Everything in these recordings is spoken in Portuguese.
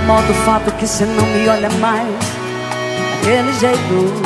incomoda o fato que cê não me olha mais daquele jeito.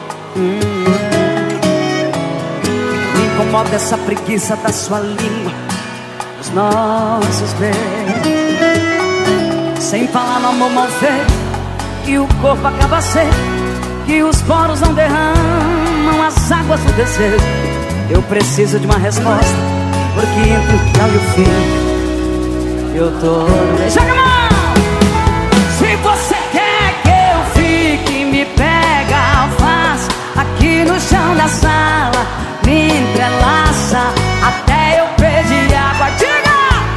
Me incomoda essa preguiça da sua língua, os nossos beijos. Sem falar no amor mal feito, que o corpo acaba seco, que os poros não derramam as águas do desejo. Eu preciso de uma resposta, porque entre o tchau e o fim eu tô no meio. Joga a mão! Se você quer que eu fique, me pega, faz aqui no chão da sala, me entrelaça até eu pedir água. Diga!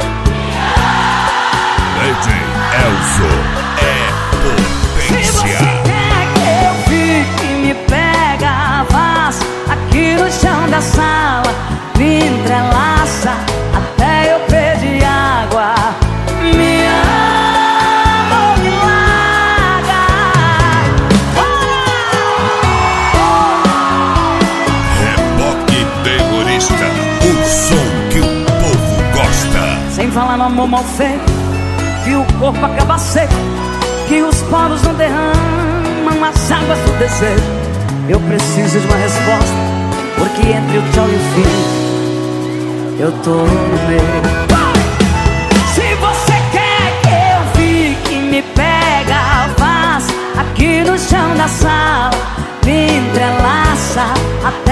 DJ Elzo é potência. Se você quer que eu fique, me pega, faz aqui no chão da sala, me entrelaça até eu pedir água. Me ama ou me larga. Reboque terrorista, o som que o povo gosta. Sem falar no amor mal feito, que o corpo acaba seco, que os poros não derramam as águas do desejo. Eu preciso de uma resposta, porque entre o tchau e o fim eu tô no meio. Se você quer que eu fique, me pega, faz aqui no chão da sala, me entrelaça